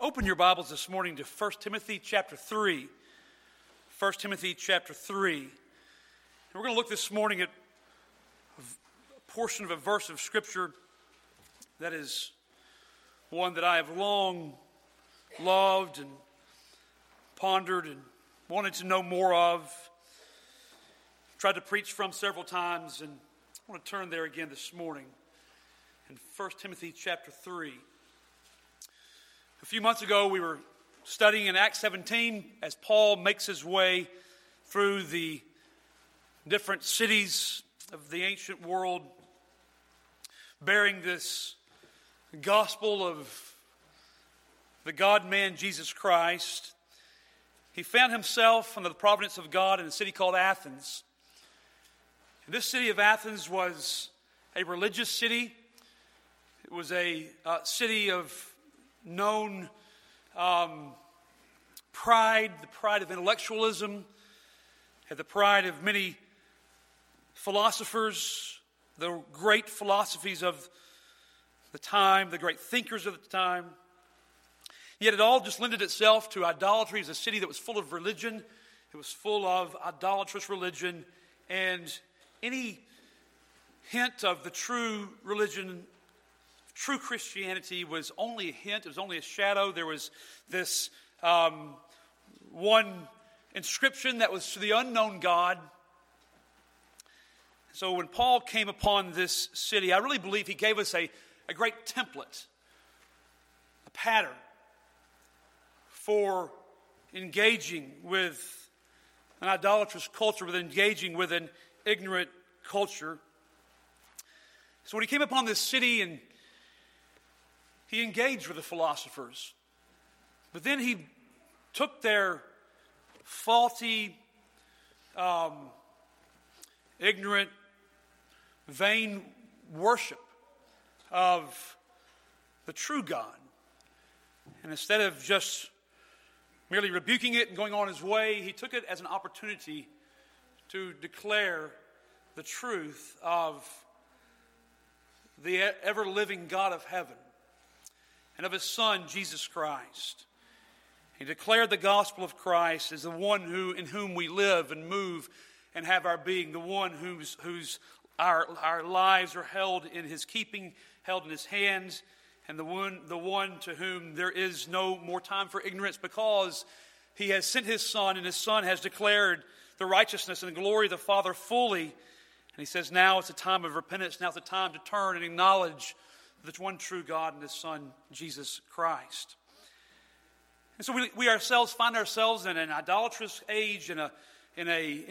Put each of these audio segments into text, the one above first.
Open your Bibles this morning to 1 Timothy chapter 3. 1 Timothy chapter 3. And we're going to look this morning at a portion of a verse of Scripture that is one that I have long loved and pondered and wanted to know more of. Tried to preach from several times, and I want to turn there again this morning in 1 Timothy chapter 3. A few months ago, we were studying in Acts 17 as Paul makes his way through the different cities of the ancient world, bearing this gospel of the God-man Jesus Christ. He found himself under the providence of God in a city called Athens. And this city of Athens was a religious city. It was a city of known pride, the pride of intellectualism, had the pride of many philosophers, the great philosophies of the time, the great thinkers of the time. Yet it all just lended itself to idolatry. It was a city that was full of religion. It was full of idolatrous religion, and any hint of the true religion, true Christianity, was only a hint. It was only a shadow. There was this one inscription that was to the unknown God. So when Paul came upon this city, I really believe he gave us a great template, a pattern for engaging with an idolatrous culture, with engaging with an ignorant culture. So when he came upon this city, and he engaged with the philosophers, but then he took their faulty, ignorant, vain worship of the true God, and instead of just merely rebuking it and going on his way, he took it as an opportunity to declare the truth of the ever-living God of heaven and of his Son, Jesus Christ. He declared the gospel of Christ as the one in whom we live and move and have our being, the one whose our lives are held in his keeping, held in his hands, and the one to whom there is no more time for ignorance, because he has sent his Son, and his Son has declared the righteousness and the glory of the Father fully. And he says, now it's a time of repentance. Now it's a time to turn and acknowledge the one true God and his Son, Jesus Christ. And so we ourselves find ourselves in an idolatrous age, in an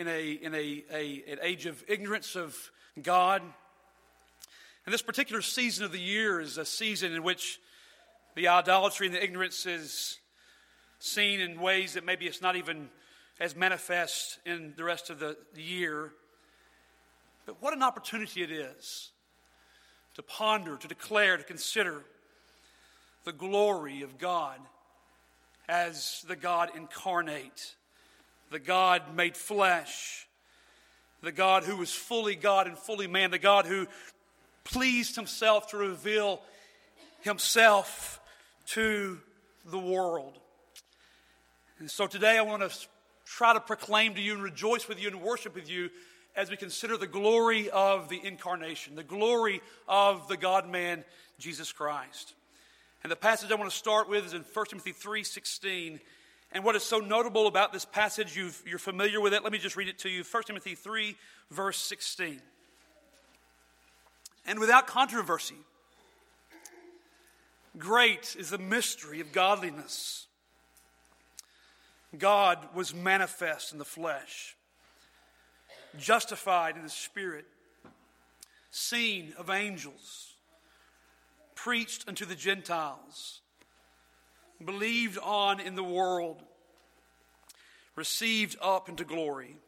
age of ignorance of God. And this particular season of the year is a season in which the idolatry and the ignorance is seen in ways that maybe it's not even as manifest in the rest of the year. But what an opportunity it is to ponder, to declare, to consider the glory of God as the God incarnate, the God made flesh, the God who was fully God and fully man, the God who pleased himself to reveal himself to the world. And so today I want to try to proclaim to you and rejoice with you and worship with you as we consider the glory of the incarnation, the glory of the God-man, Jesus Christ. And the passage I want to start with is in 1 Timothy 3:16. And what is so notable about this passage, you're familiar with it. Let me just read it to you. 1 Timothy 3, verse 16. And without controversy, great is the mystery of godliness. God was manifest in the flesh, justified in the Spirit, seen of angels, preached unto the Gentiles, believed on in the world, received up into glory.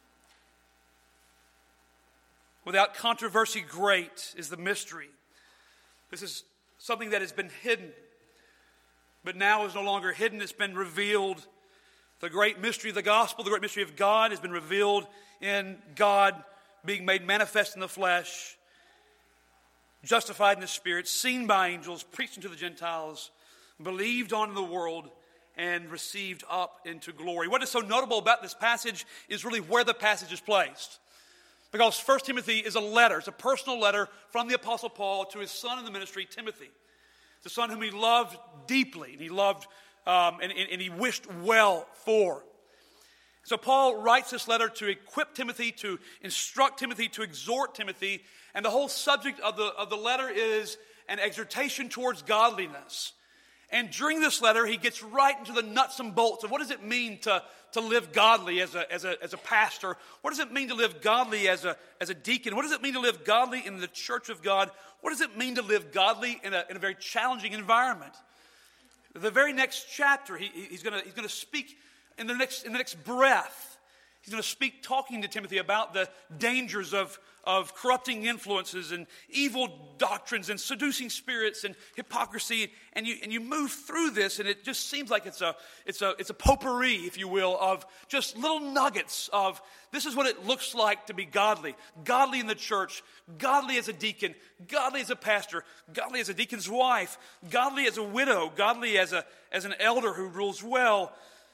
Without controversy, great is the mystery. This is something that has been hidden, but now is no longer hidden. It's been revealed. The great mystery of the gospel, the great mystery of God has been revealed in God being made manifest in the flesh, justified in the Spirit, seen by angels, preached to the Gentiles, believed on in the world, and received up into glory. What is so notable about this passage is really where the passage is placed. Because 1 Timothy is a letter. It's a personal letter from the Apostle Paul to his son in the ministry, Timothy. The son whom he loved deeply, and he loved and he wished well for. So Paul writes this letter to equip Timothy, to instruct Timothy, to exhort Timothy. And the whole subject of the letter is an exhortation towards godliness. And during this letter, he gets right into the nuts and bolts of what does it mean to live godly as a pastor? What does it mean to live godly as a deacon? What does it mean to live godly in the church of God? What does it mean to live godly in a very challenging environment? The very next chapter, he's going to speak in the next breath. He's going to speak talking to Timothy about the dangers of corrupting influences and evil doctrines and seducing spirits and hypocrisy. And you move through this, and it just seems like it's a potpourri, if you will, of just little nuggets of this is what it looks like to be godly. Godly in the church, godly as a deacon, godly as a pastor, godly as a deacon's wife, godly as a widow, godly as an elder who rules well.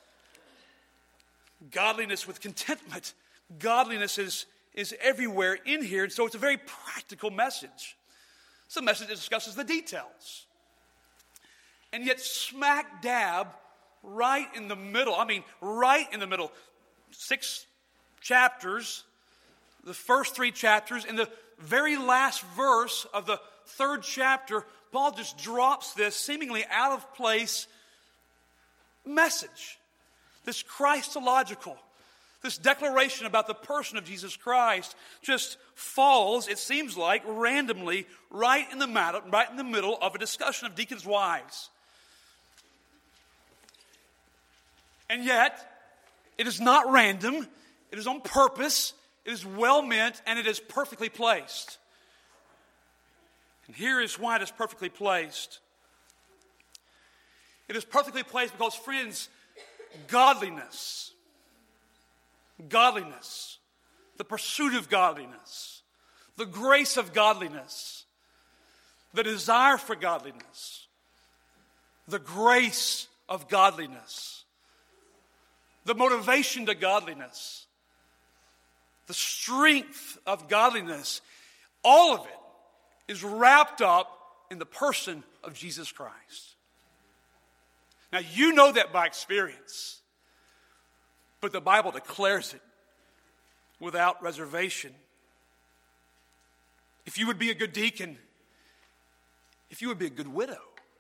Godliness with contentment. Godliness is everywhere in here, and so it's a very practical message. It's a message that discusses the details. And yet smack dab right in the middle, right in the middle, 6 chapters, the first 3 chapters, in the very last verse of the 3rd chapter, Paul just drops this seemingly out of place message. This Christological, this declaration about the person of Jesus Christ just falls, it seems like, randomly right in the middle of a discussion of deacons' wives. And yet, it is not random, it is on purpose, it is well meant, and it is perfectly placed. And here is why it is perfectly placed. It is perfectly placed because, friends, godliness, the pursuit of godliness, the grace of godliness, the desire for godliness, the grace of godliness, the motivation to godliness, the strength of godliness, all of it is wrapped up in the person of Jesus Christ. Now, you know that by experience, but the Bible declares it without reservation. If you would be a good deacon, if you would be a good widow,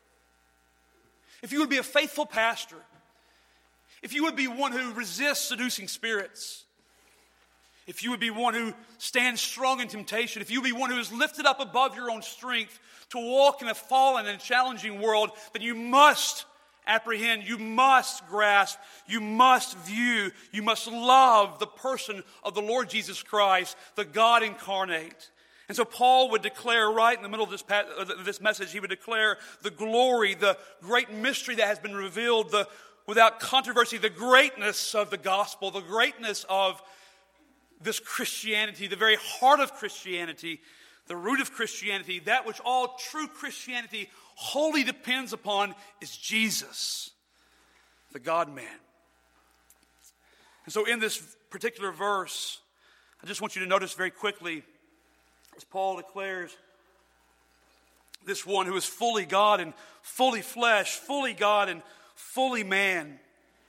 if you would be a faithful pastor, if you would be one who resists seducing spirits, if you would be one who stands strong in temptation, if you would be one who is lifted up above your own strength to walk in a fallen and challenging world, then you must apprehend, you must grasp, you must view, you must love the person of the Lord Jesus Christ, the God incarnate. And so Paul would declare right in the middle of this message, he would declare the glory, the great mystery that has been revealed, without controversy, the greatness of the gospel, the greatness of this Christianity, the very heart of Christianity, the root of Christianity, that which all true Christianity wholly depends upon is Jesus, the God-man. And so in this particular verse, I just want you to notice very quickly, as Paul declares, this one who is fully God and fully flesh, fully God and fully man.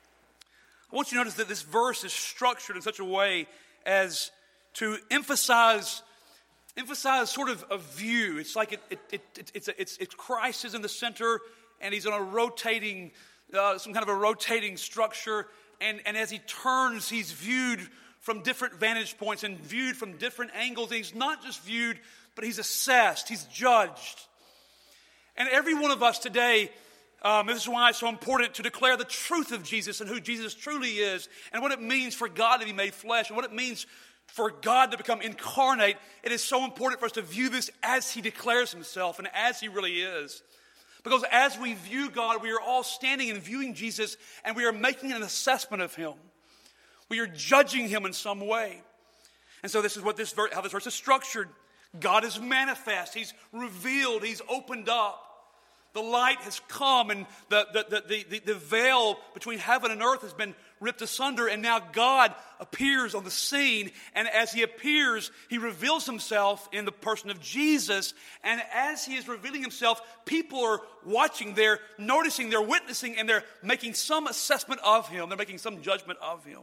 I want you to notice that this verse is structured in such a way as to emphasize sort of a view. It's like it's Christ is in the center, and he's on a rotating, some kind of a rotating structure. And as he turns, he's viewed from different vantage points and viewed from different angles. And he's not just viewed, but he's assessed, he's judged. And every one of us today, this is why it's so important to declare the truth of Jesus and who Jesus truly is, and what it means for God to be made flesh, and what it means for God to become incarnate. It is so important for us to view this as he declares himself and as he really is. Because as we view God, we are all standing and viewing Jesus, and we are making an assessment of him. We are judging him in some way. And so this is how this verse is structured. God is manifest. He's revealed. He's opened up. The light has come, and the veil between heaven and earth has been ripped asunder, and now God appears on the scene. And as he appears, he reveals himself in the person of Jesus. And as he is revealing himself, people are watching, they're noticing, they're witnessing, and they're making some assessment of him. They're making some judgment of him.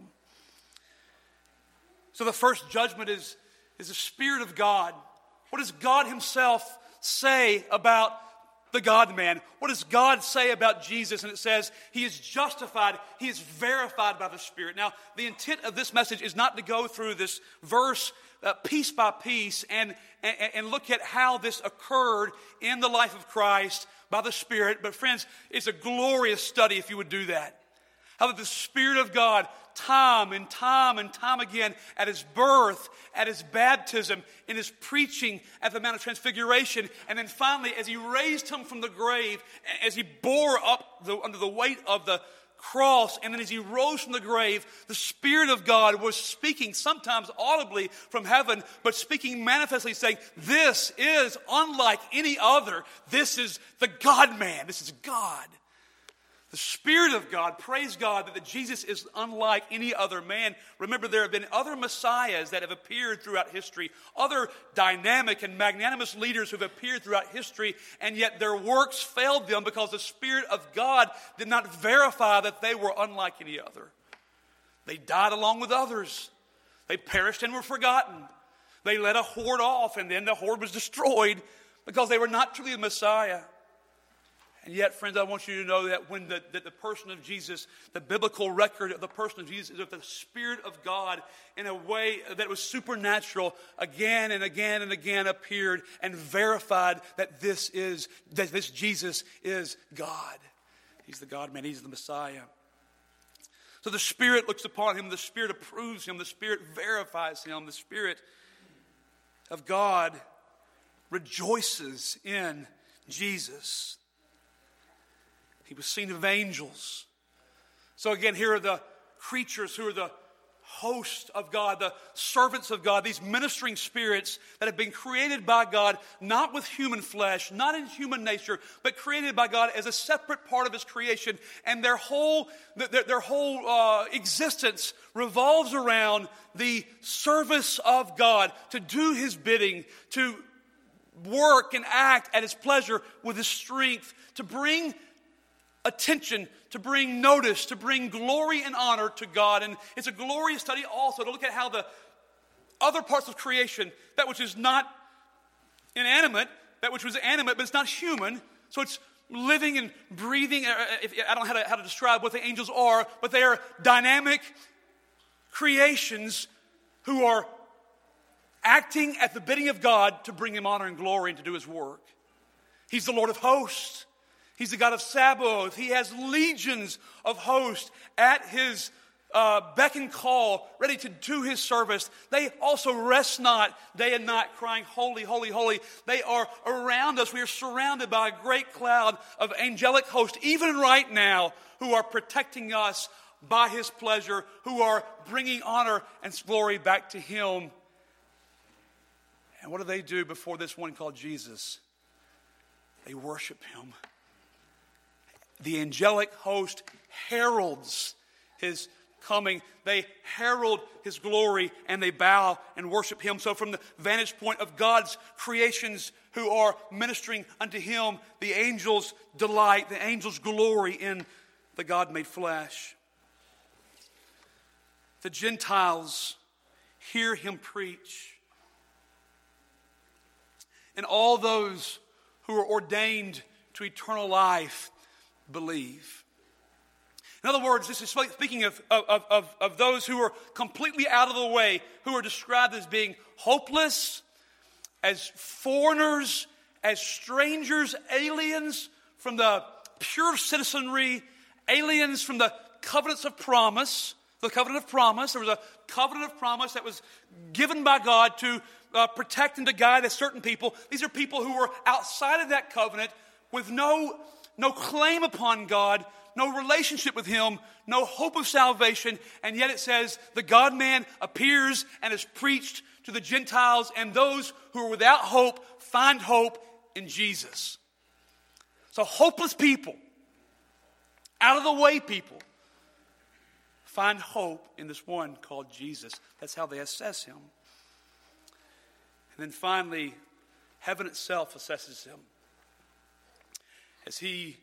So the first judgment is the Spirit of God. What does God himself say about the God-man? What does God say about Jesus? And it says he is justified, he is verified by the Spirit. Now, the intent of this message is not to go through this verse piece by piece and look at how this occurred in the life of Christ by the Spirit. But friends, it's a glorious study if you would do that. How that the Spirit of God, time and time and time again, at his birth, at his baptism, in his preaching at the Mount of Transfiguration, and then finally as he raised him from the grave, as he bore up under the weight of the cross, and then as he rose from the grave, the Spirit of God was speaking, sometimes audibly from heaven, but speaking manifestly, saying, this is unlike any other. This is the God-man. This is God. The Spirit of God, praise God that Jesus is unlike any other man. Remember, there have been other messiahs that have appeared throughout history, other dynamic and magnanimous leaders who have appeared throughout history, and yet their works failed them because the Spirit of God did not verify that they were unlike any other. They died along with others. They perished and were forgotten. They led a horde off, and then the horde was destroyed because they were not truly the Messiah. And yet, friends, I want you to know that when the person of Jesus, the biblical record of the person of Jesus, is that the Spirit of God, in a way that was supernatural, again and again and again appeared and verified that this Jesus is God. He's the God-man. He's the Messiah. So the Spirit looks upon him. The Spirit approves him. The Spirit verifies him. The Spirit of God rejoices in Jesus. He was seen of angels. So again, here are the creatures who are the host of God, the servants of God, these ministering spirits that have been created by God, not with human flesh, not in human nature, but created by God as a separate part of his creation. And their whole existence revolves around the service of God, to do his bidding, to work and act at his pleasure with his strength, to bring attention, to bring notice, to bring glory and honor to God. And it's a glorious study also to look at how the other parts of creation, that which is not inanimate, that which was animate, but it's not human, so it's living and breathing. I don't know how to describe what the angels are, but they are dynamic creations who are acting at the bidding of God to bring him honor and glory and to do his work. He's the Lord of hosts. He's the God of Sabaoth. He has legions of hosts at his beck and call, ready to do his service. They also rest not day and night, crying, holy, holy, holy. They are around us. We are surrounded by a great cloud of angelic hosts, even right now, who are protecting us by his pleasure, who are bringing honor and glory back to him. And what do they do before this one called Jesus? They worship him. The angelic host heralds his coming. They herald his glory and they bow and worship him. So from the vantage point of God's creations who are ministering unto him, the angels delight, the angels glory in the God made flesh. The Gentiles hear him preach. And all those who are ordained to eternal life believe. In other words, this is speaking of those who are completely out of the way, who are described as being hopeless, as foreigners, as strangers, aliens from the pure citizenry, aliens from the covenants of promise. The covenant of promise. There was a covenant of promise that was given by God to protect and to guide a certain people. These are people who were outside of that covenant with no claim upon God, no relationship with him, no hope of salvation, and yet it says the God-man appears and is preached to the Gentiles, and those who are without hope find hope in Jesus. So hopeless people, out of the way people, find hope in this one called Jesus. That's how they assess him. And then finally, heaven itself assesses him. As he,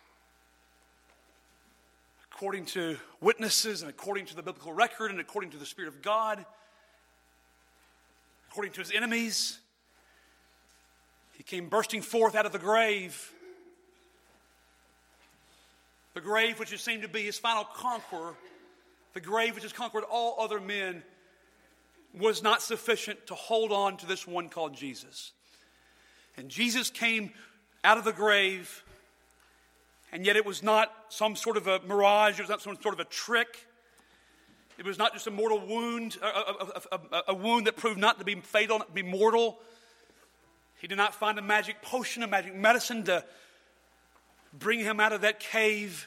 according to witnesses and according to the biblical record and according to the Spirit of God, according to his enemies, he came bursting forth out of the grave. The grave which has seemed to be his final conqueror, the grave which has conquered all other men, was not sufficient to hold on to this one called Jesus. And Jesus came out of the grave, and yet it was not some sort of a mirage, it was not some sort of a trick. It was not just a mortal wound, a wound that proved not to be fatal, not to be mortal. He did not find a magic potion, a magic medicine to bring him out of that cave.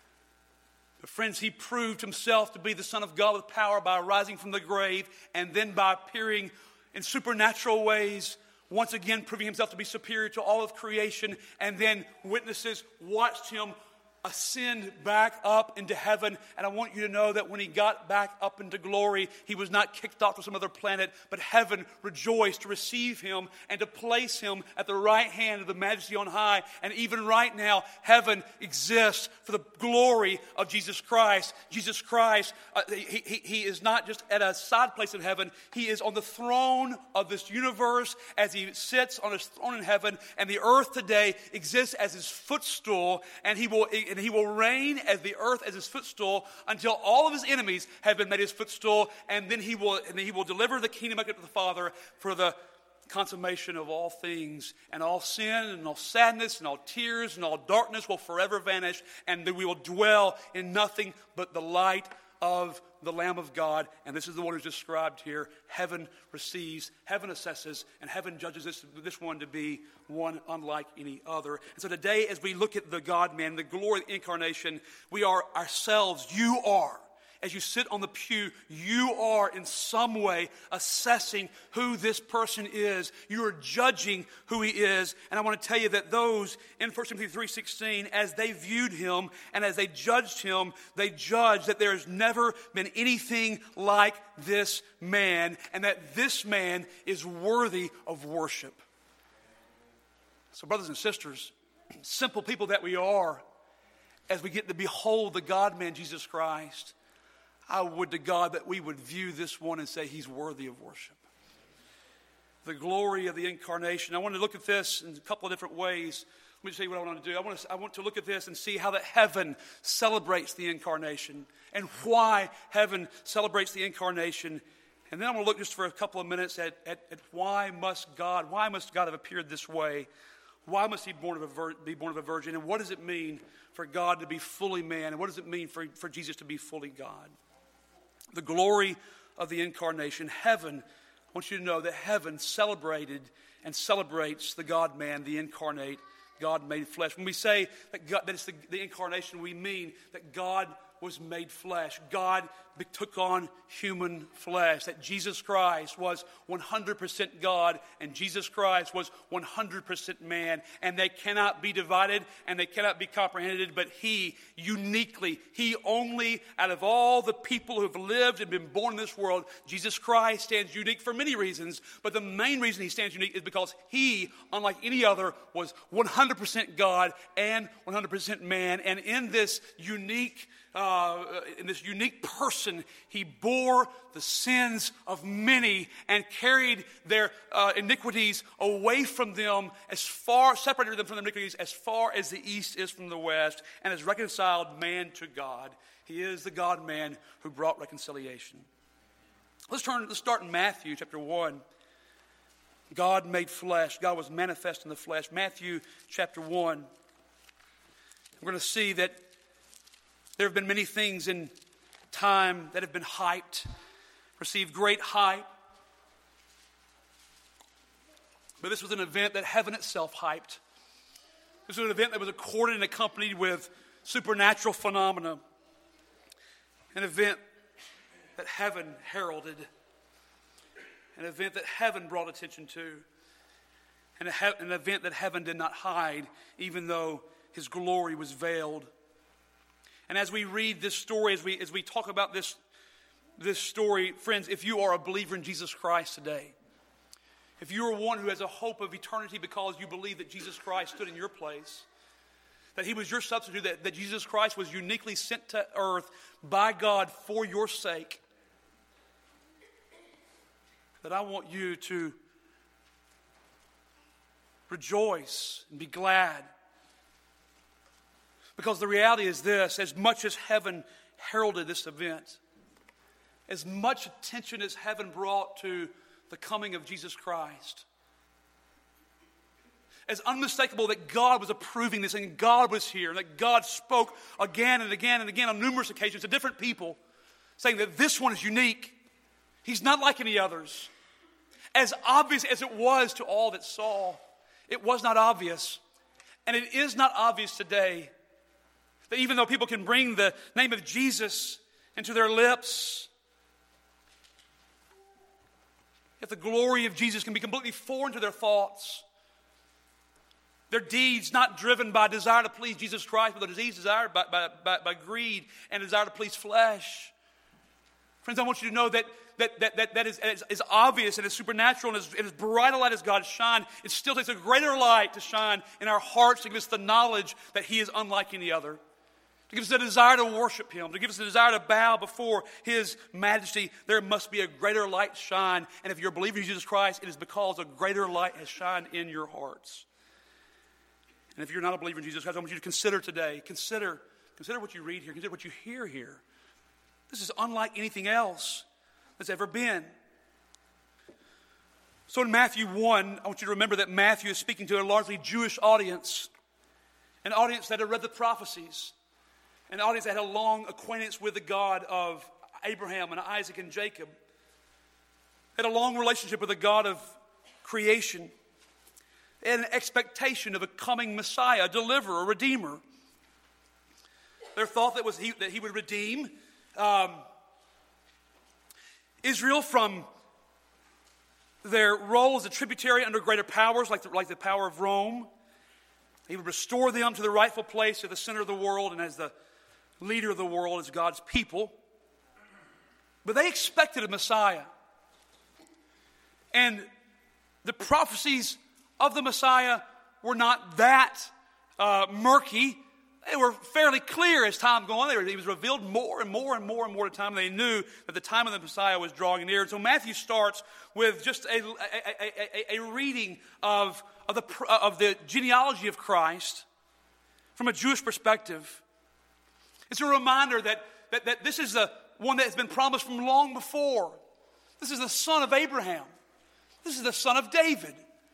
But friends, he proved himself to be the Son of God with power by rising from the grave and then by appearing in supernatural ways, once again proving himself to be superior to all of creation, and then witnesses watched him ascend back up into heaven. And I want you to know that when he got back up into glory, he was not kicked off to some other planet, but heaven rejoiced to receive him and to place him at the right hand of the Majesty on high. And even right now, heaven exists for the glory of Jesus Christ. Jesus Christ, he is not just at a side place in heaven. He is on the throne of this universe as he sits on his throne in heaven. And the earth today exists as his footstool, and he will reign as the earth as his footstool until all of his enemies have been made his footstool, and then he will deliver the kingdom back to the Father for the consummation of all things, and all sin and all sadness and all tears and all darkness will forever vanish, and then we will dwell in nothing but the light of the Lamb of God. And this is the one who's described here. Heaven receives, heaven assesses, and heaven judges this one to be one unlike any other. And so today, as we look at the God-man, the glory of the incarnation, we are ourselves, you are, as you sit on the pew, you are in some way assessing who this person is. You are judging who he is. And I want to tell you that those in 1 Timothy 3:16, as they viewed him and as they judged him, they judged that there has never been anything like this man, and that this man is worthy of worship. So brothers and sisters, simple people that we are, as we get to behold the God-man, Jesus Christ, I would to God that we would view this one and say he's worthy of worship. The glory of the incarnation. I want to look at this in a couple of different ways. Let me tell you what I want to do. I want to look at this and see how that heaven celebrates the incarnation and why heaven celebrates the incarnation. And then I'm going to look just for a couple of minutes at why must God have appeared this way? Why must he be born of a virgin? And what does it mean for God to be fully man? And what does it mean for Jesus to be fully God? The glory of the incarnation. Heaven, I want you to know that heaven celebrated and celebrates the God-man, the incarnate, God made flesh. When we say that it's the incarnation, we mean that God was made flesh. God took on human flesh. That Jesus Christ was 100% God and Jesus Christ was 100% man. And they cannot be divided and they cannot be comprehended. But he only out of all the people who have lived and been born in this world, Jesus Christ stands unique for many reasons. But the main reason he stands unique is because he, unlike any other, was 100% God and 100% man. And in this unique person, he bore the sins of many and carried their iniquities away from them, separated them from their iniquities as far as the east is from the west, and has reconciled man to God. He is the God-man who brought reconciliation. Let's start in Matthew chapter 1. God made flesh. God was manifest in the flesh. Matthew chapter 1. We're going to see that there have been many things in time that have been hyped, received great hype. But this was an event that heaven itself hyped. This was an event that was accorded and accompanied with supernatural phenomena. An event that heaven heralded. An event that heaven brought attention to. an event that heaven did not hide, even though his glory was veiled. And as we read this story, as we talk about this story, friends, if you are a believer in Jesus Christ today, if you are one who has a hope of eternity because you believe that Jesus Christ stood in your place, that he was your substitute, that Jesus Christ was uniquely sent to earth by God for your sake, that I want you to rejoice and be glad. Because the reality is this: as much as heaven heralded this event, as much attention as heaven brought to the coming of Jesus Christ, as unmistakable that God was approving this and God was here, and that God spoke again and again and again on numerous occasions to different people, saying that this one is unique. He's not like any others. As obvious as it was to all that saw, it was not obvious. And it is not obvious today that even though people can bring the name of Jesus into their lips, if the glory of Jesus can be completely foreign to their thoughts, their deeds not driven by desire to please Jesus Christ, but their deeds desired by greed and desire to please flesh. Friends, I want you to know that is obvious and is supernatural and as bright a light as God shine. It still takes a greater light to shine in our hearts to give us the knowledge that he is unlike any other, to give us the desire to worship him, to give us the desire to bow before his majesty. There must be a greater light shine. And if you're a believer in Jesus Christ, it is because a greater light has shined in your hearts. And if you're not a believer in Jesus Christ, I want you to consider today, consider what you read here, consider what you hear here. This is unlike anything else that's ever been. So in Matthew 1, I want you to remember that Matthew is speaking to a largely Jewish audience, an audience that had read the prophecies, an audience that had a long acquaintance with the God of Abraham and Isaac and Jacob, had a long relationship with the God of creation, they had an expectation of a coming Messiah, a deliverer, a redeemer. Their thought that he would redeem Israel from their role as a tributary under greater powers like the power of Rome. He would restore them to the rightful place at the center of the world and as the leader of the world, as God's people. But they expected a Messiah. And the prophecies of the Messiah were not that murky. They were fairly clear as time went on. He was revealed more and more and more and more at a time. They knew that the time of the Messiah was drawing near. And so Matthew starts with just a reading of the genealogy of Christ from a Jewish perspective. It's a reminder that this is the one that has been promised from long before. This is the son of Abraham. This is the son of David.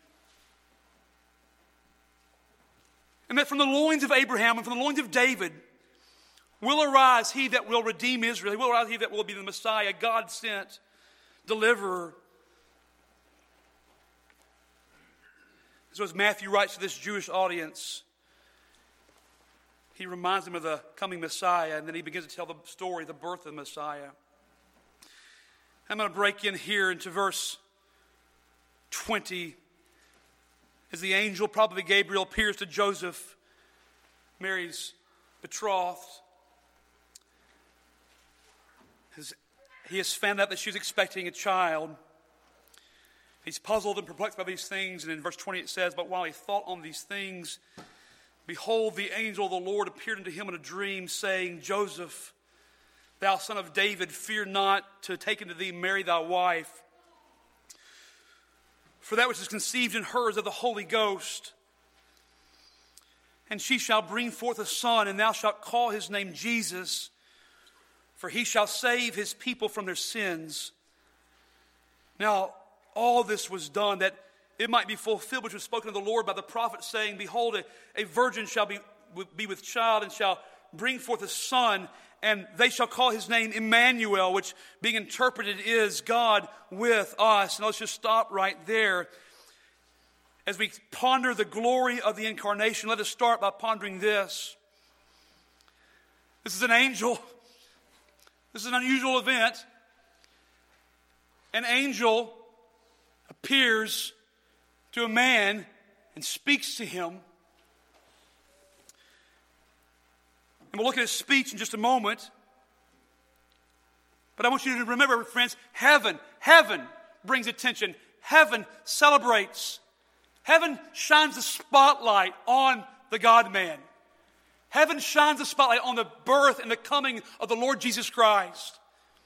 And that from the loins of Abraham and from the loins of David will arise he that will redeem Israel. He will arise he that will be the Messiah, God sent deliverer. So as Matthew writes to this Jewish audience, he reminds them of the coming Messiah, and then he begins to tell the story, the birth of the Messiah. I'm going to break in here into verse 20. As the angel, probably Gabriel, appears to Joseph, Mary's betrothed, he has found out that she's expecting a child. He's puzzled and perplexed by these things. And in verse 20 it says, "But while he thought on these things, behold, the angel of the Lord appeared unto him in a dream, saying, Joseph, thou son of David, fear not to take unto thee Mary thy wife. For that which is conceived in her is of the Holy Ghost. And she shall bring forth a son, and thou shalt call his name Jesus, for he shall save his people from their sins. Now, all this was done that it might be fulfilled which was spoken of the Lord by the prophet, saying, Behold, a virgin shall be with child, and shall bring forth a son, and they shall call his name Emmanuel, which being interpreted is God with us." And let's just stop right there. As we ponder the glory of the incarnation, let us start by pondering this. This is an angel. This is an unusual event. An angel appears to a man and speaks to him. And we'll look at his speech in just a moment. But I want you to remember, friends, heaven brings attention. Heaven celebrates. Heaven shines the spotlight on the God-man. Heaven shines the spotlight on the birth and the coming of the Lord Jesus Christ.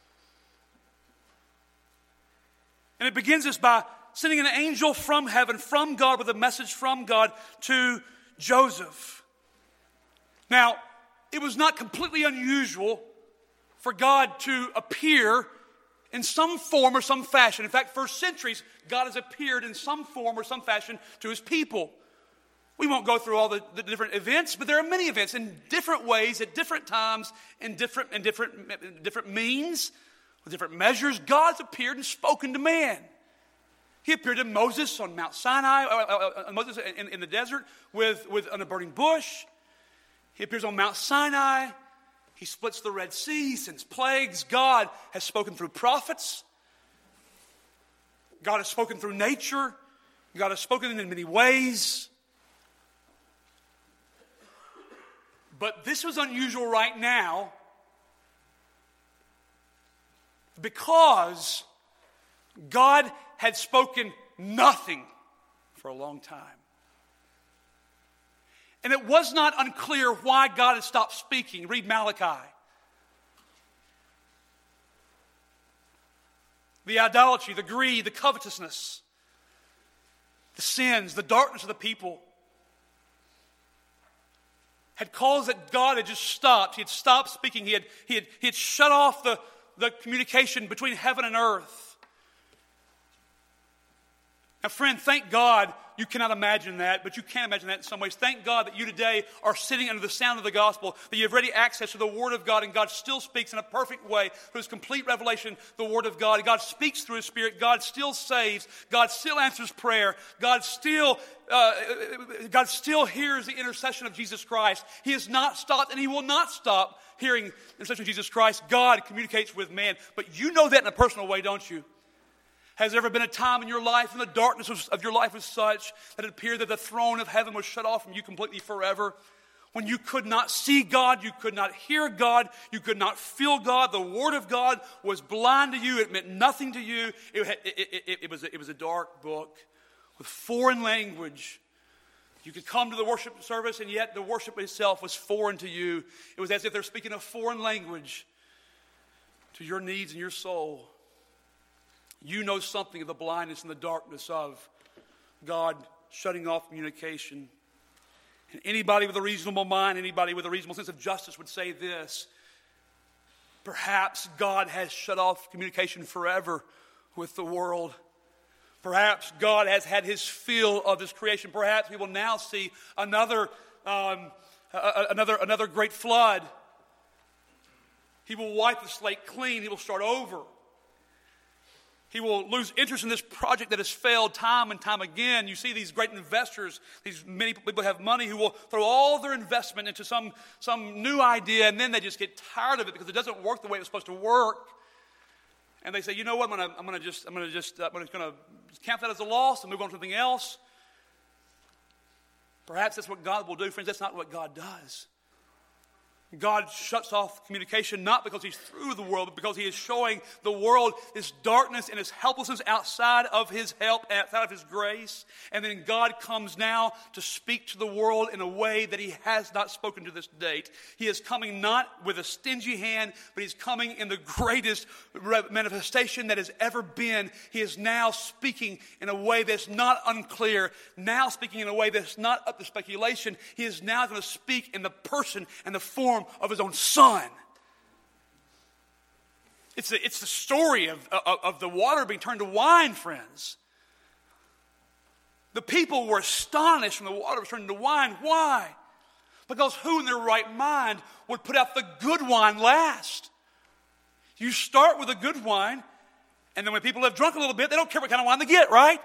And it begins this by sending an angel from heaven, from God, with a message from God to Joseph. Now, it was not completely unusual for God to appear in some form or some fashion. In fact, for centuries, God has appeared in some form or some fashion to his people. We won't go through all the different events, but there are many events in different ways, at different times, in different means, with different measures. God's appeared and spoken to man. He appeared to Moses on Mount Sinai, Moses in the desert on a burning bush. He appears on Mount Sinai. He splits the Red Sea, sends plagues. God has spoken through prophets. God has spoken through nature. God has spoken in many ways. But this was unusual right now because God had spoken nothing for a long time. And it was not unclear why God had stopped speaking. Read Malachi. The idolatry, the greed, the covetousness, the sins, the darkness of the people had caused that God had just stopped. He had stopped speaking. He had shut off the communication between heaven and earth. Now, friend, thank God you cannot imagine that, but you can imagine that in some ways. Thank God that you today are sitting under the sound of the gospel, that you have ready access to the Word of God, and God still speaks in a perfect way through His complete revelation, the Word of God. God speaks through His Spirit. God still saves. God still answers prayer. God still hears the intercession of Jesus Christ. He has not stopped, and He will not stop hearing the intercession of Jesus Christ. God communicates with man. But you know that in a personal way, don't you? Has there ever been a time in your life, when the darkness of your life was such that it appeared that the throne of heaven was shut off from you completely forever? When you could not see God, you could not hear God, you could not feel God. The Word of God was blind to you. It meant nothing to you. It was a dark book with foreign language. You could come to the worship service, and yet the worship itself was foreign to you. It was as if they're speaking a foreign language to your needs and your soul. You know something of the blindness and the darkness of God shutting off communication. And anybody with a reasonable mind, anybody with a reasonable sense of justice would say this: perhaps God has shut off communication forever with the world. Perhaps God has had His fill of His creation. Perhaps we will now see another great flood. He will wipe the slate clean. He will start over. He will lose interest in this project that has failed time and time again. You see these great investors, these many people who have money who will throw all their investment into some new idea, and then they just get tired of it because it doesn't work the way it's supposed to work. And they say, you know what, I'm going to count that as a loss and move on to something else. Perhaps that's what God will do, friends. That's not what God does. God shuts off communication not because He's through the world, but because He is showing the world His darkness and His helplessness outside of His help, outside of His grace. And then God comes now to speak to the world in a way that He has not spoken to this date. He is coming not with a stingy hand, but He's coming in the greatest manifestation that has ever been. He is now speaking in a way that's not unclear, now speaking in a way that's not up to speculation. He is now going to speak in the person and the form of His own Son. It's the story of the water being turned to wine, friends. The people were astonished when the water was turned into wine. Why? Because who in their right mind would put out the good wine last? You start with a good wine, and then when people have drunk a little bit, they don't care what kind of wine they get, right?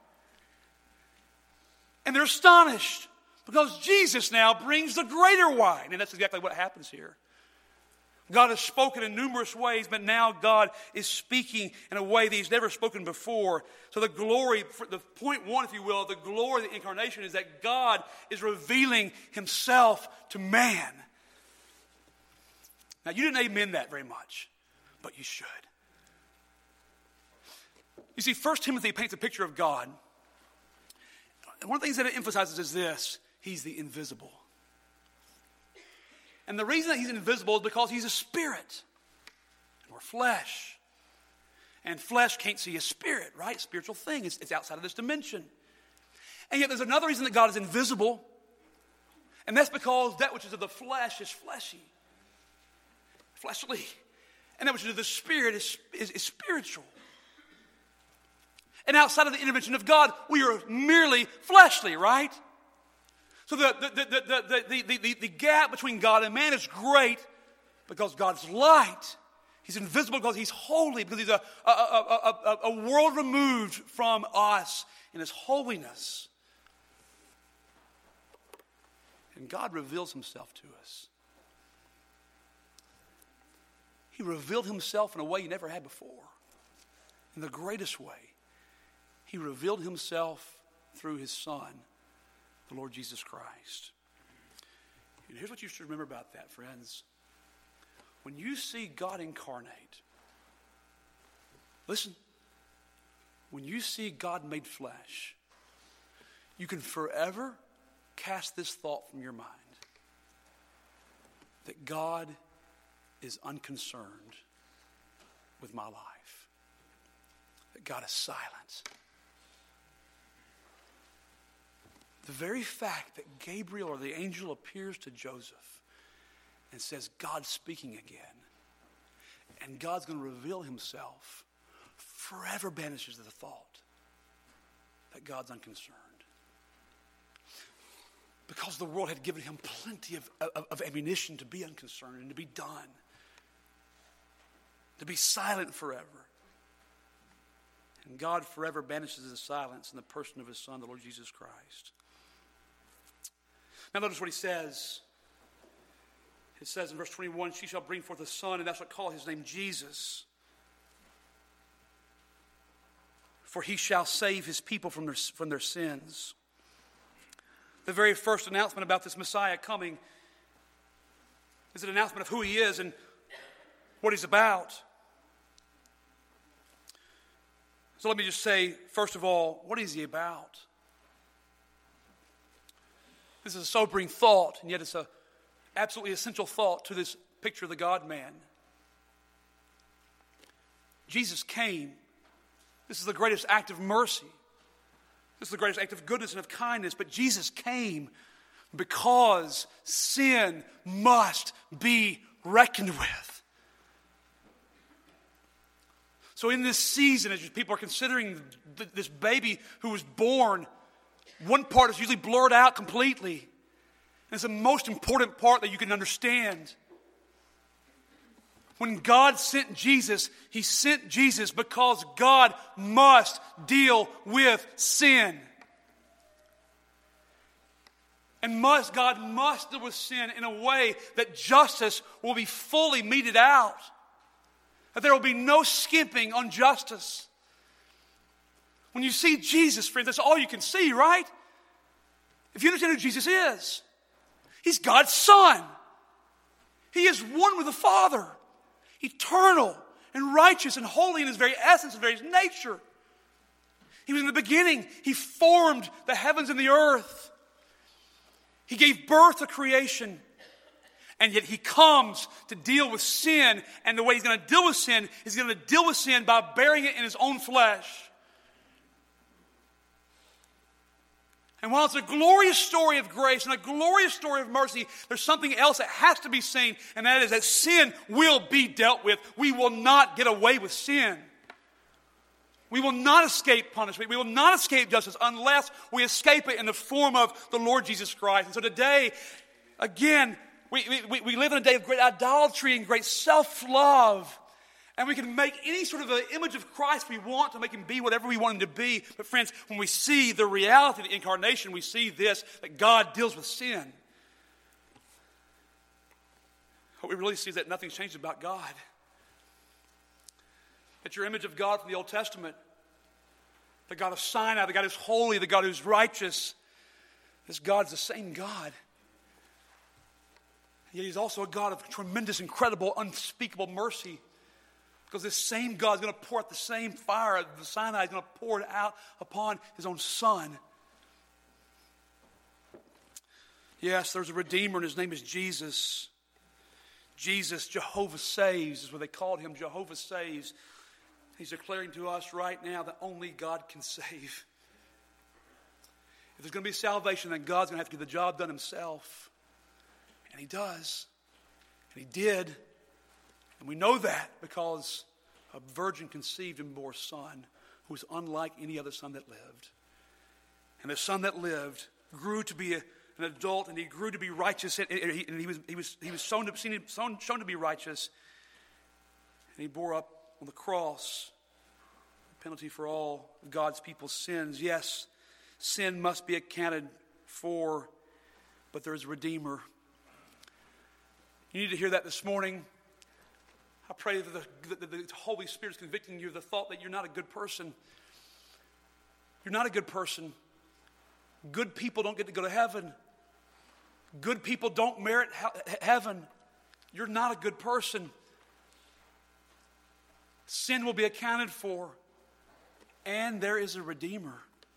And they're astonished. Because Jesus now brings the greater wine. And that's exactly what happens here. God has spoken in numerous ways, but now God is speaking in a way that He's never spoken before. So the glory, the point one, if you will, the glory of the incarnation is that God is revealing Himself to man. Now, you didn't amen that very much, but you should. You see, 1 Timothy paints a picture of God. And one of the things that it emphasizes is this: He's the invisible. And the reason that He's invisible is because He's a spirit. And we're flesh. And flesh can't see a spirit, right? Spiritual thing. It's outside of this dimension. And yet there's another reason that God is invisible. And that's because that which is of the flesh is fleshly. And that which is of the spirit is spiritual. And outside of the intervention of God, we are merely fleshly, right? So the gap between God and man is great because God's light. He's invisible because He's holy, because He's a world removed from us in His holiness. And God reveals Himself to us. He revealed Himself in a way He never had before. In the greatest way. He revealed Himself through His Son, the Lord Jesus Christ. And here's what you should remember about that, friends. When you see God incarnate, listen, when you see God made flesh, you can forever cast this thought from your mind: that God is unconcerned with my life. That God is silent. The very fact that Gabriel or the angel appears to Joseph and says, God's speaking again, and God's going to reveal Himself, forever banishes the thought that God's unconcerned. Because the world had given Him plenty of ammunition to be unconcerned and to be done. To be silent forever. And God forever banishes His silence in the person of His Son, the Lord Jesus Christ. Now notice what He says. It says in verse 21, she shall bring forth a son, and thou shalt call his name Jesus. For He shall save His people from their sins. The very first announcement about this Messiah coming is an announcement of who He is and what He's about. So let me just say, first of all, what is He about? This is a sobering thought, and yet it's an absolutely essential thought to this picture of the God-man. Jesus came. This is the greatest act of mercy. This is the greatest act of goodness and of kindness. But Jesus came because sin must be reckoned with. So in this season, as people are considering this baby who was born, one part is usually blurred out completely. And it's the most important part that you can understand. When God sent Jesus, He sent Jesus because God must deal with sin. And God must deal with sin in a way that justice will be fully meted out. That there will be no skimping on justice. When you see Jesus, friends, that's all you can see, right? If you understand who Jesus is, He's God's Son. He is one with the Father. Eternal and righteous and holy in His very essence and very nature. He was in the beginning. He formed the heavens and the earth. He gave birth to creation. And yet He comes to deal with sin. And the way He's going to deal with sin is He's going to deal with sin by bearing it in His own flesh. And while it's a glorious story of grace and a glorious story of mercy, there's something else that has to be seen, and that is that sin will be dealt with. We will not get away with sin. We will not escape punishment. We will not escape justice unless we escape it in the form of the Lord Jesus Christ. And so today, again, we live in a day of great idolatry and great self-love. And we can make any sort of an image of Christ we want to make Him be whatever we want Him to be. But friends, when we see the reality of the incarnation, we see this, that God deals with sin. what we really see is that nothing's changed about God. That your image of God from the Old Testament, the God of Sinai, the God who's holy, the God who's righteous, this God's the same God. Yet He's also a God of tremendous, incredible, unspeakable mercy. Because this same God is going to pour out the same fire of the Sinai. He's going to pour it out upon His own Son. Yes, there's a Redeemer, and His name is Jesus. Jesus, Jehovah saves, is what they called Him. Jehovah saves. He's declaring to us right now that only God can save. If there's going to be salvation, then God's going to have to get the job done Himself. And He does. And He did. And we know that because a virgin conceived and bore a son who was unlike any other son that lived. And the son that lived grew to be an adult, and he grew to be righteous, and he was shown to be righteous. And He bore up on the cross the penalty for all of God's people's sins. Yes, sin must be accounted for, but there is a Redeemer. You need to hear that this morning. I pray that the Holy Spirit is convicting you of the thought that you're not a good person. You're not a good person. Good people don't get to go to heaven. Good people don't merit heaven. You're not a good person. Sin will be accounted for. And there is a Redeemer.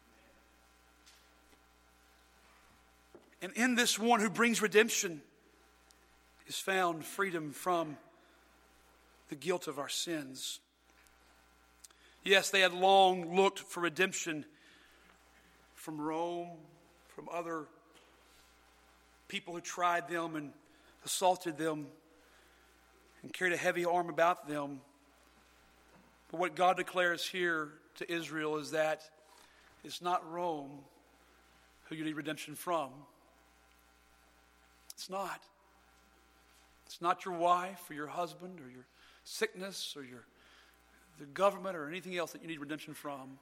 And in this one who brings redemption is found freedom from the guilt of our sins. Yes, they had long looked for redemption from Rome, from other people who tried them and assaulted them and carried a heavy arm about them. But what God declares here to Israel is that it's not Rome who you need redemption from. It's not. It's not your wife or your husband or your sickness or the government or anything else that you need redemption from.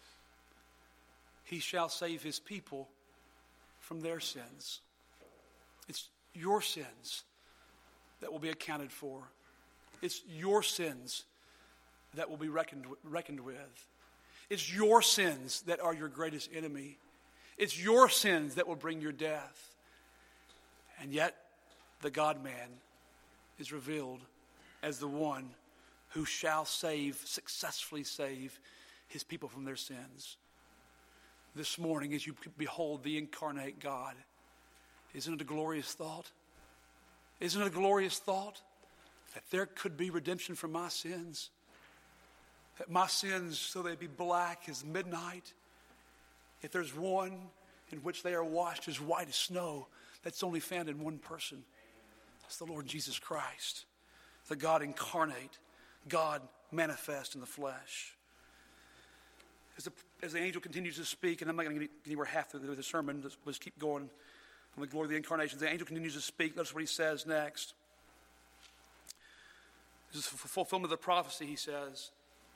He shall save His people from their sins. It's your sins that will be accounted for. It's your sins that will be reckoned with. It's your sins that are your greatest enemy. It's your sins that will bring your death. And yet, the God-man is revealed as the one who shall successfully save His people from their sins. This morning, as you behold the incarnate God, isn't it a glorious thought? Isn't it a glorious thought that there could be redemption from my sins? That my sins, though they be black as midnight, if there's one in which they are washed as white as snow, that's only found in one person. It's the Lord Jesus Christ, the God incarnate, God manifest in the flesh. As the angel continues to speak, and I'm not going to get anywhere half through the sermon, let's keep going on the glory of the incarnation. The angel continues to speak. Notice what he says next. This is the fulfillment of the prophecy, he says.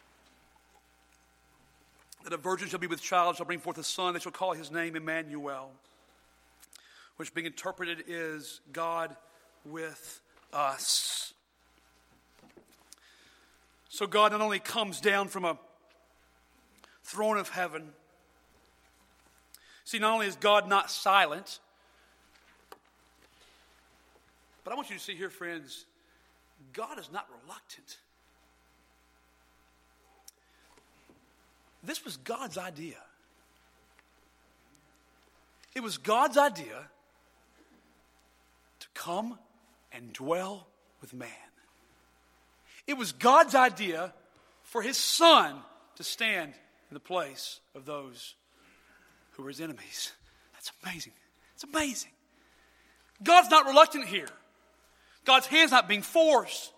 That a virgin shall be with child, shall bring forth a son, they shall call his name Emmanuel, which being interpreted is God with us. So God not only comes down from a throne of heaven. See, not only is God not silent, but I want you to see here, friends, God is not reluctant. This was God's idea. It was God's idea to come and dwell with man. It was God's idea for His Son to stand in the place of those who were His enemies. That's amazing. It's amazing. God's not reluctant here. God's hand's not being forced.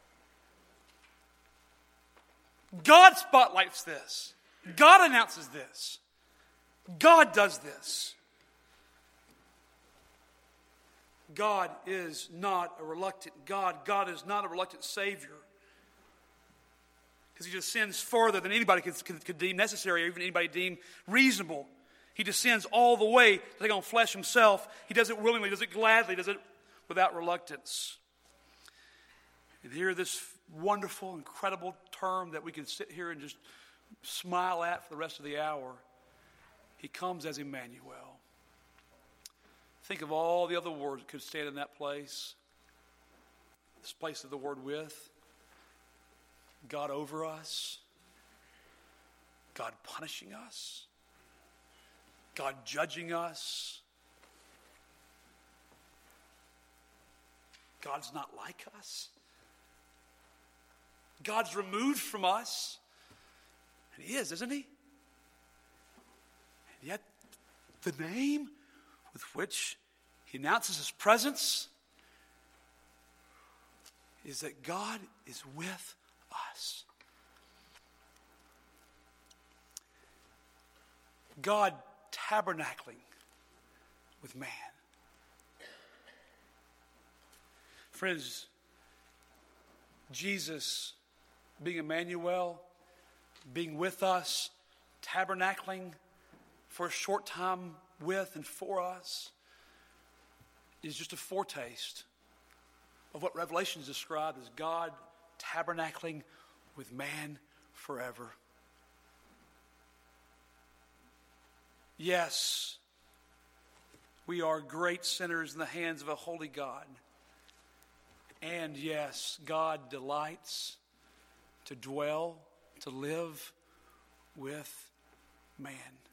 God spotlights this. God announces this. God does this. God is not a reluctant God. God is not a reluctant Savior. Because He descends further than anybody could deem necessary or even anybody deem reasonable. He descends all the way to take on flesh Himself. He does it willingly, does it gladly, does it without reluctance. and hear this wonderful, incredible term that we can sit here and just smile at for the rest of the hour. He comes as Emmanuel. Think of all the other words that could stand in that place. This place of the word with. God over us. God punishing us. God judging us. God's not like us. God's removed from us. And He is, isn't He? And yet, the name with which He announces His presence is that God is with us. God tabernacling with man. Friends, Jesus being Emmanuel, being with us, tabernacling for a short time with and for us, is just a foretaste of what Revelation is described as God tabernacling with man forever. Yes, we are great sinners in the hands of a holy God. And yes, God delights to dwell, to live with man.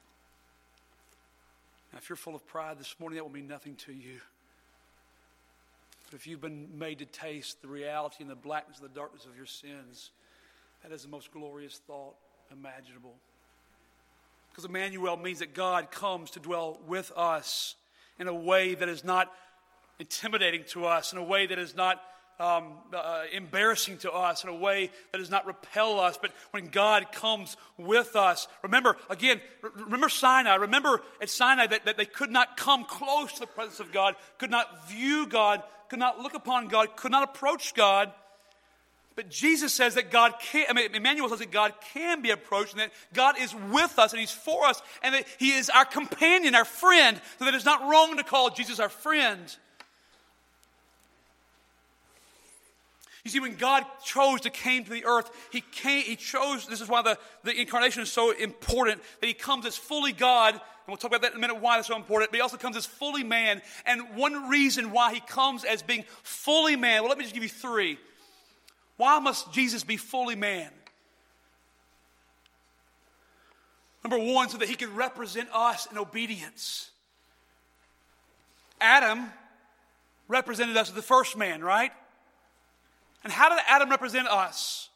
Now, if you're full of pride this morning, that will mean nothing to you. But if you've been made to taste the reality and the blackness and the darkness of your sins, that is the most glorious thought imaginable. Because Emmanuel means that God comes to dwell with us in a way that is not intimidating to us, in a way that is not embarrassing to us, in a way that does not repel us. But when God comes with us, remember Sinai. Remember at Sinai that they could not come close to the presence of God, could not view God, could not look upon God, could not approach God. But Jesus says that Emmanuel says that God can be approached, and that God is with us and He's for us, and that He is our companion, our friend, so that it's not wrong to call Jesus our friend. You see, when God chose to come to the earth, He chose, this is why the incarnation is so important, that He comes as fully God, and we'll talk about that in a minute, why that's so important, but He also comes as fully man. And one reason why He comes as being fully man, well, let me just give you three. Why must Jesus be fully man? Number one, so that He could represent us in obedience. Adam represented us as the first man, right? And how did Adam represent us?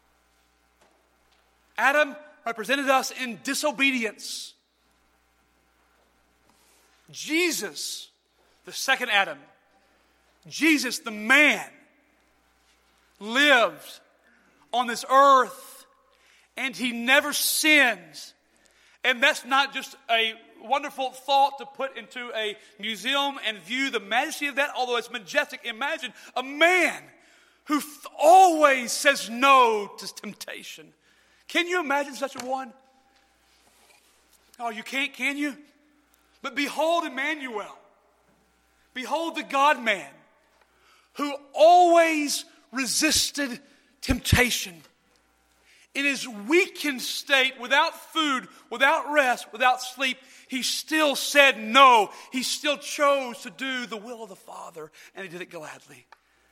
Adam represented us in disobedience. Jesus, the second Adam, Jesus, the man, lived on this earth, and He never sinned. And that's not just a wonderful thought to put into a museum and view the majesty of that, although it's majestic. Imagine a man who always says no to temptation. Can you imagine such a one? Oh, you can't, can you? But behold Emmanuel. Behold the God-man who always resisted temptation. In His weakened state, without food, without rest, without sleep, He still said no. He still chose to do the will of the Father, and He did it gladly.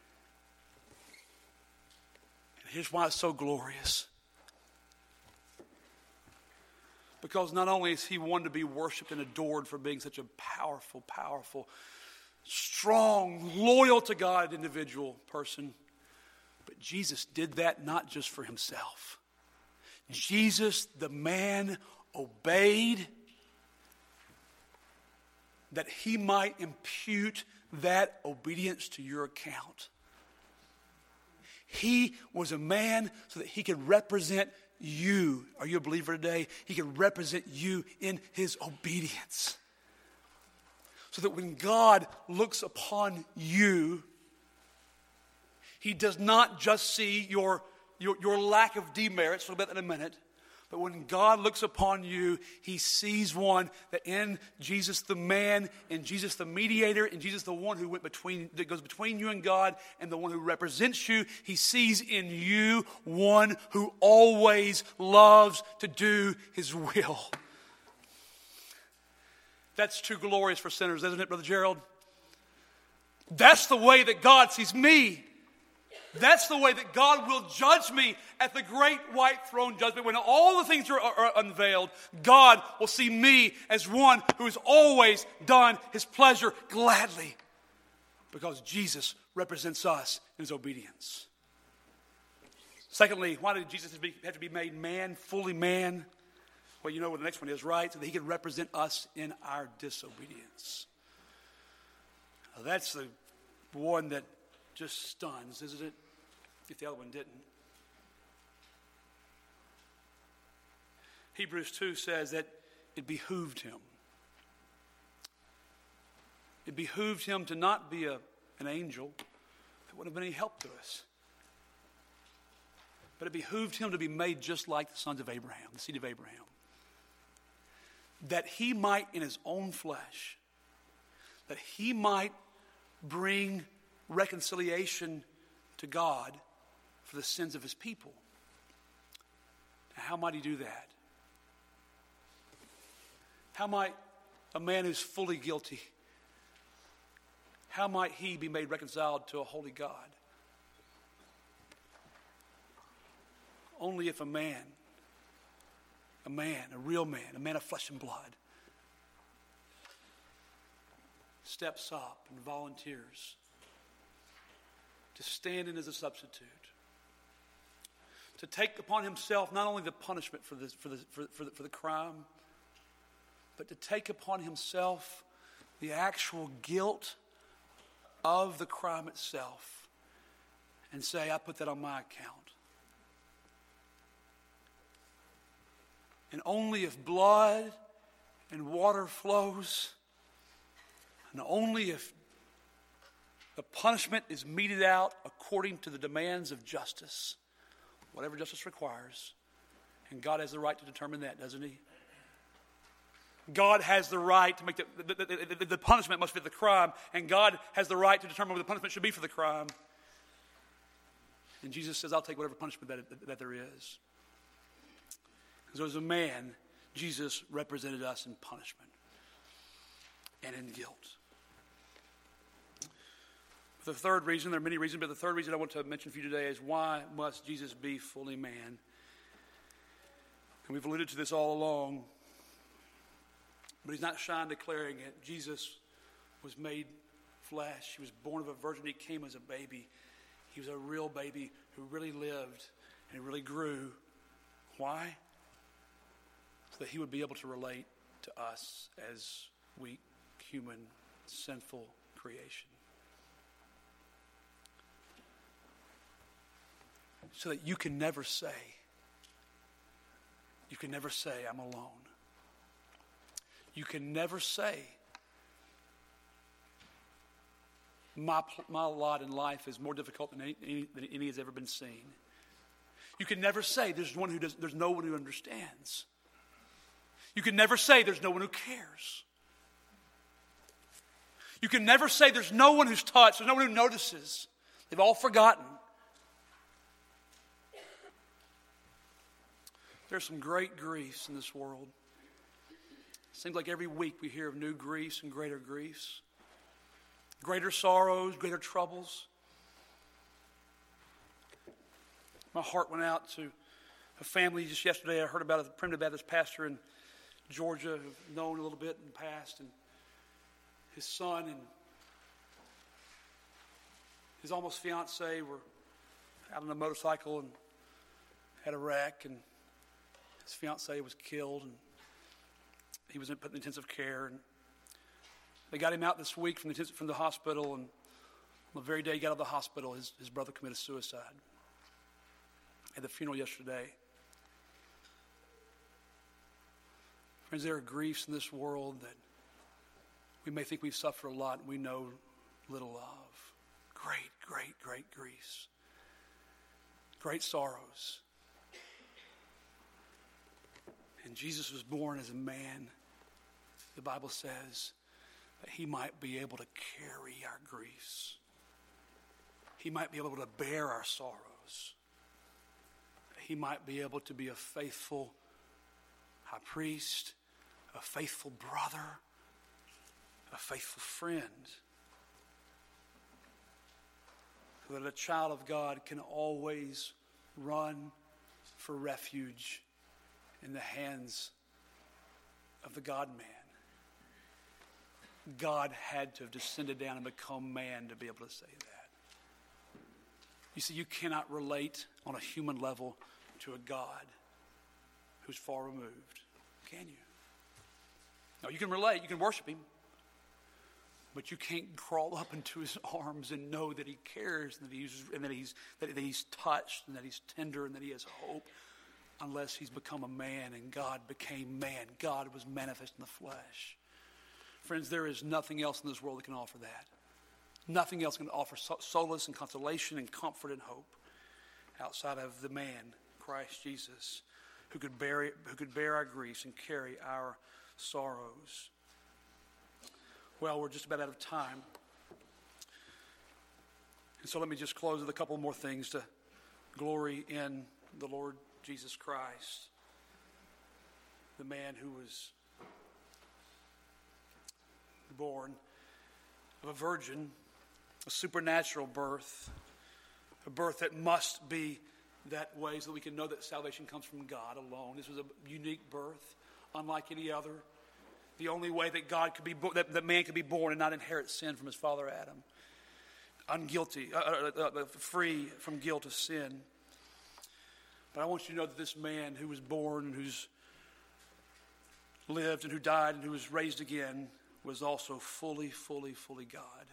And here's why it's so glorious. Because not only is He one to be worshipped and adored for being such a powerful, strong, loyal to God individual person, but Jesus did that not just for Himself. Jesus, the man, obeyed that He might impute that obedience to your account. He was a man so that He could represent you. Are you a believer today? He could represent you in His obedience. So that when God looks upon you, He does not just see your lack of demerits, we'll talk about that in a minute, But when God looks upon you, he sees one that in Jesus the man, in Jesus the mediator, in Jesus the one who that goes between you and God, and the one who represents you, he sees in you one who always loves to do his will. That's too glorious for sinners, isn't it, Brother Gerald? That's the way that God sees me. That's the way that God will judge me at the great white throne judgment. When all the things are unveiled, God will see me as one who has always done his pleasure gladly, because Jesus represents us in his obedience. Secondly, why did Jesus have to be made man, fully man? Well, you know what the next one is, right? So that he could represent us in our disobedience. Now, that's the one that just stuns, isn't it? If the other one didn't. Hebrews 2 says that it behooved him. It behooved him to not be an angel. That wouldn't have been any help to us. But it behooved him to be made just like the sons of Abraham, the seed of Abraham. That he might, in his own flesh, that he might bring reconciliation to God for the sins of his people. Now, how might he do that? How might a man who's fully guilty, how might he be made reconciled to a holy God? Only if a real man, a man of flesh and blood, steps up and volunteers to stand in as a substitute, to take upon himself not only the punishment for the crime, but to take upon himself the actual guilt of the crime itself and say, I put that on my account. And only if blood and water flows, and only if the punishment is meted out according to the demands of justice, whatever justice requires, and God has the right to determine that, doesn't he? God has the right to make the punishment must fit the crime, and God has the right to determine what the punishment should be for the crime. And Jesus says, I'll take whatever punishment that there is. So as a man, Jesus represented us in punishment and in guilt. The third reason, there are many reasons, but the third reason I want to mention for you today is, why must Jesus be fully man? And we've alluded to this all along, but he's not shy in declaring it. Jesus was made flesh. He was born of a virgin. He came as a baby. He was a real baby who really lived and really grew. Why? So that he would be able to relate to us as weak, human, sinful creation. So that you can never say, I'm alone. You can never say, my lot in life is more difficult than any has ever been seen. You can never say, there's no one who understands. You can never say, there's no one who cares. You can never say, there's no one who's touched, there's no one who notices. They've all forgotten. There's some great griefs in this world. It seems like every week we hear of new griefs and greater griefs. Greater sorrows, greater troubles. My heart went out to a family just yesterday. I heard about a primitive Baptist pastor in Georgia who've known a little bit in the past. And his son and his almost fiancée were out on a motorcycle and had a wreck. And his fiancée was killed. And he was put in intensive care. And they got him out this week from the hospital. And on the very day he got out of the hospital, his brother committed suicide. At the funeral yesterday. Friends, there are griefs in this world that we may think we've suffered a lot and we know little of. Great, great, great griefs. Great sorrows. And Jesus was born as a man, the Bible says, that he might be able to carry our griefs. He might be able to bear our sorrows. He might be able to be a faithful high priest, a faithful brother, a faithful friend. So that a child of God can always run for refuge in the hands of the God-man. God had to have descended down and become man to be able to say that. You see, you cannot relate on a human level to a God who's far removed, can you? No, you can relate, you can worship him, but you can't crawl up into his arms and know that he cares and that he's touched and that he's tender and that he has hope unless he's become a man and God became man. God was manifest in the flesh. Friends, there is nothing else in this world that can offer that. Nothing else can offer solace and consolation and comfort and hope outside of the man, Christ Jesus, who could bear our griefs and carry our sorrows. Well, we're just about out of time. And so let me just close with a couple more things to glory in the Lord Jesus Christ, the man who was born of a virgin, a supernatural birth, a birth that must be that way so that we can know that salvation comes from God alone. This was a unique birth, unlike any other. The only way that God could be that man could be born and not inherit sin from his father Adam, unguilty, free from guilt of sin. But I want you to know that this man who was born, who's lived and who died and who was raised again, was also fully God.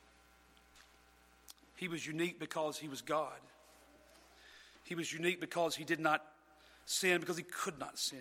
He was unique because he was God. He was unique because he did not sin, because he could not sin.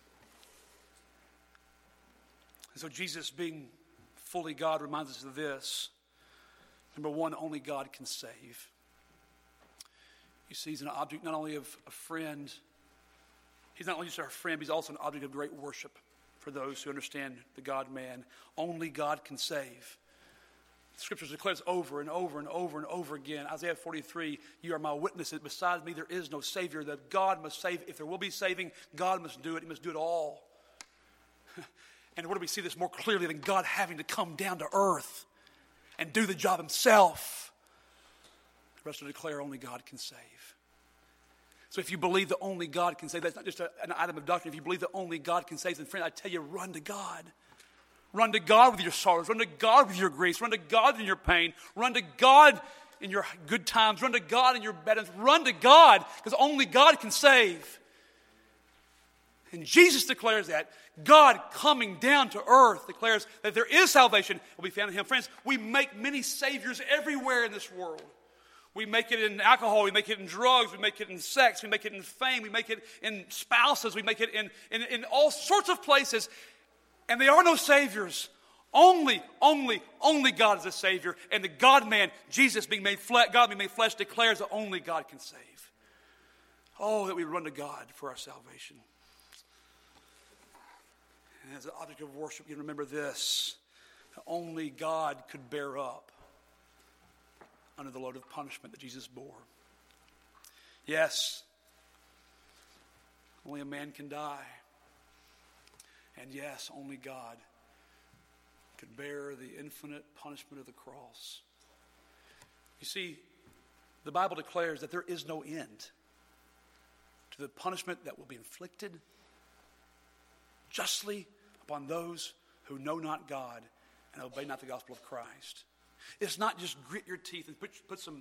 And so Jesus, being fully God, reminds us of this. Number one, only God can save. You see, he's an object not only of a friend. He's not only just our friend, but he's also an object of great worship for those who understand the God-man. Only God can save. The Scriptures declares over and over and over and over again. Isaiah 43, you are my witnesses. Besides me, there is no Savior. That God must save. If there will be saving, God must do it. He must do it all. And where do we see this more clearly than God having to come down to earth and do the job himself? The rest will declare only God can save. So if you believe that only God can save, that's not just an item of doctrine. If you believe that only God can save, then friend, I tell you, run to God. Run to God with your sorrows. Run to God with your griefs. Run to God in your pain. Run to God in your good times. Run to God in your bad times. Run to God, because only God can save. And Jesus declares that. God coming down to earth declares that there is salvation will be found in him. Friends, we make many saviors everywhere in this world. We make it in alcohol, we make it in drugs, we make it in sex, we make it in fame, we make it in spouses, we make it in all sorts of places. And there are no saviors. Only God is a savior. And the God-man, Jesus being made flesh, God being made flesh, declares that only God can save. Oh, that we run to God for our salvation. And as an object of worship, you remember this. Only God could bear up under the load of punishment that Jesus bore. Yes, only a man can die. And yes, only God could bear the infinite punishment of the cross. You see, the Bible declares that there is no end to the punishment that will be inflicted justly upon those who know not God and obey not the gospel of Christ. It's not just grit your teeth and put some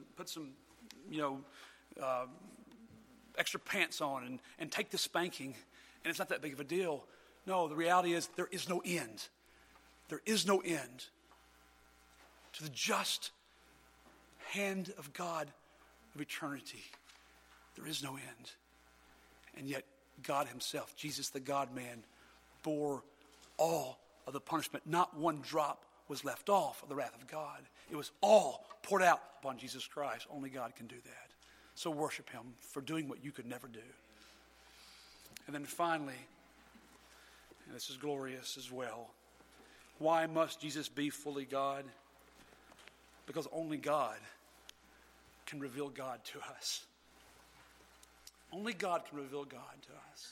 extra pants on and take the spanking, and it's not that big of a deal. No, the reality is there is no end. There is no end to the just hand of God of eternity. There is no end. And yet God himself, Jesus the God-man, bore all of the punishment. Not one drop was left off of the wrath of God. It was all poured out upon Jesus Christ. Only God can do that. So worship him for doing what you could never do. And then finally, And this is glorious as well. Why must Jesus be fully God? Because only God can reveal God to us. Only God can reveal God to us.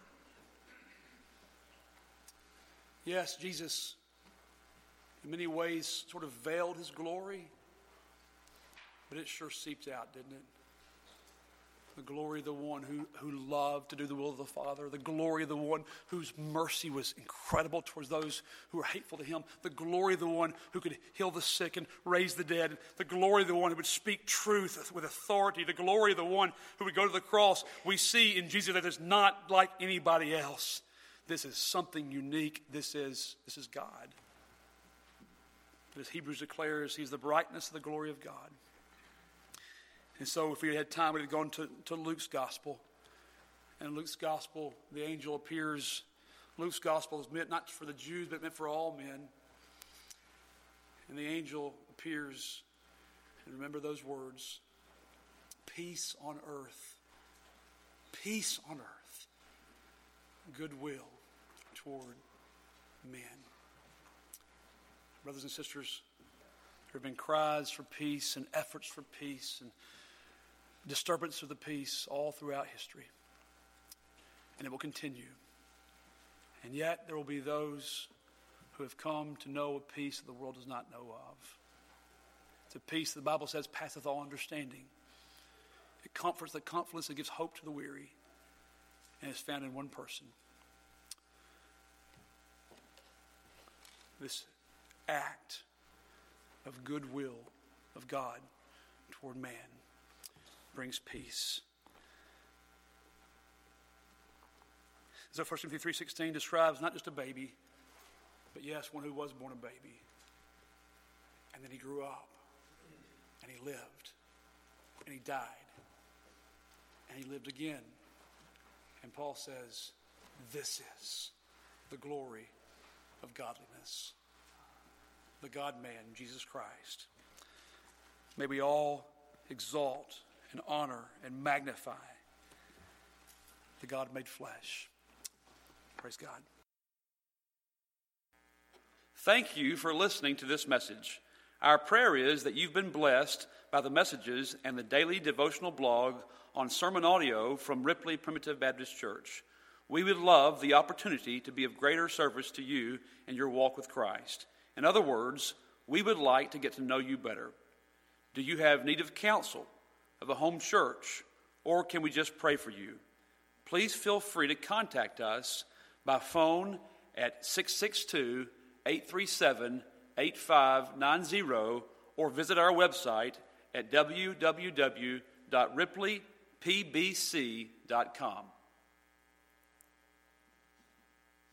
Yes, Jesus, in many ways, sort of veiled his glory, but it sure seeped out, didn't it? The glory of the one who loved to do the will of the Father. The glory of the one whose mercy was incredible towards those who were hateful to him. The glory of the one who could heal the sick and raise the dead. The glory of the one who would speak truth with authority. The glory of the one who would go to the cross. We see in Jesus that it's not like anybody else. This is something unique. This is God. As Hebrews declares, he's the brightness of the glory of God. And so if we had time, we'd have gone to Luke's gospel. And in Luke's gospel, the angel appears. Luke's gospel is meant not for the Jews, but meant for all men. And the angel appears. And remember those words. Peace on earth. Peace on earth. Goodwill toward men. Brothers and sisters, there have been cries for peace and efforts for peace and disturbance of the peace all throughout history. And it will continue. And yet there will be those who have come to know a peace that the world does not know of. It's a peace the Bible says passeth all understanding. It comforts the confidence and gives hope to the weary. And it's found in one person. This act of goodwill of God toward man brings peace. So 1 Timothy 3:16 describes not just a baby, but yes, one who was born a baby. And then he grew up, and he lived, and he died, and he lived again. And Paul says, this is the glory of godliness. The God-man, Jesus Christ. May we all exalt and honor and magnify the God made flesh. Praise God. Thank you for listening to this message. Our prayer is that you've been blessed by the messages and the daily devotional blog on sermon audio from Ripley Primitive Baptist Church. We would love the opportunity to be of greater service to you in your walk with Christ. In other words, we would like to get to know you better. Do you have need of counsel, of a home church, or can we just pray for you? Please feel free to contact us by phone at 662-837-8590 or visit our website at www.ripleypbc.com.